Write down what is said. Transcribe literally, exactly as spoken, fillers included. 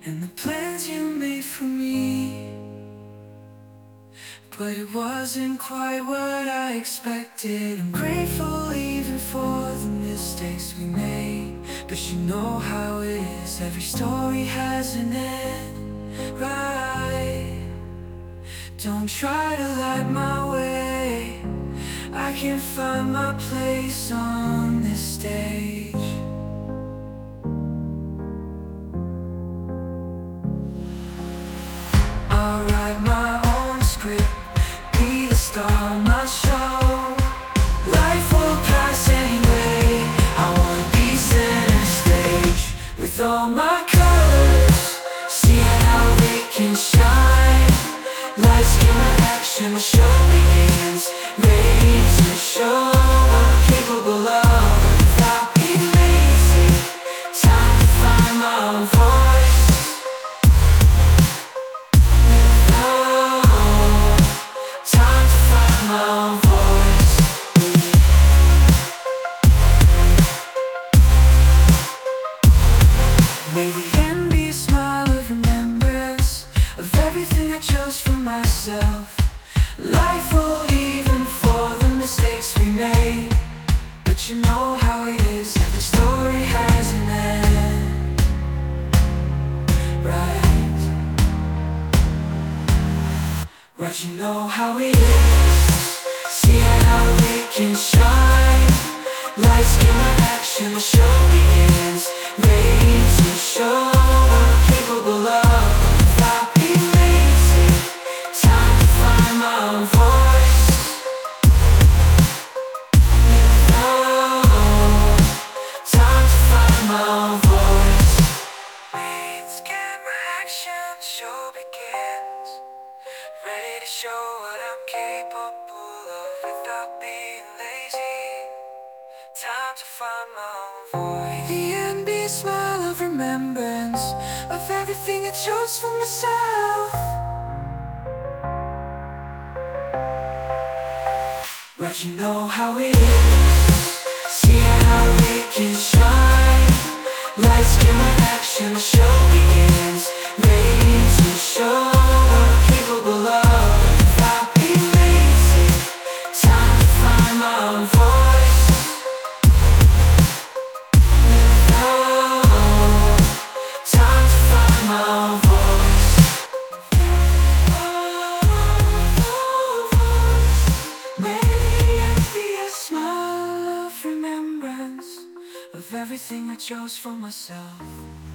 and the plans you made for me. But it wasn't quite what I expected. I'm grateful even for the mistakes we made, but you know how it is, every story has an end, right? Don't try to light my way, I can't find my place on this stage. I'll write my own script, be the star of my show. Life will pass anyway, I wanna be center stage with all my colors, see how they can shine. Lights, camera, action, the show begins, ready to show what I'm capable of. Without being lazy, time to find my own voice. Oh, time to find my own voice. May the end be a smile of remembrance of everything I chose for myself. Life will even for the mistakes we made, but you know how it is, every story has an end, right? Right, you know how it is, see how we can shine. Lights, camera, action, the show begins, ready to show what I'm capable of. Without being lazy, time to find my own voice. Oh, time to find my own voice. Lights, camera, action, the show begins, ready to show what I'm capable of. Without being lazy, time to find my own voice. The end be a smile of remembrance of everything I chose for myself. Right, you know how it is, see how we can shine. Lights, camera, action, the show begins, ready to show what I'm capable of. Without being lazy, time to find my own voice. Oh, time to find my own voice. Oh, may it be a smile of remembrance of everything I chose for myself.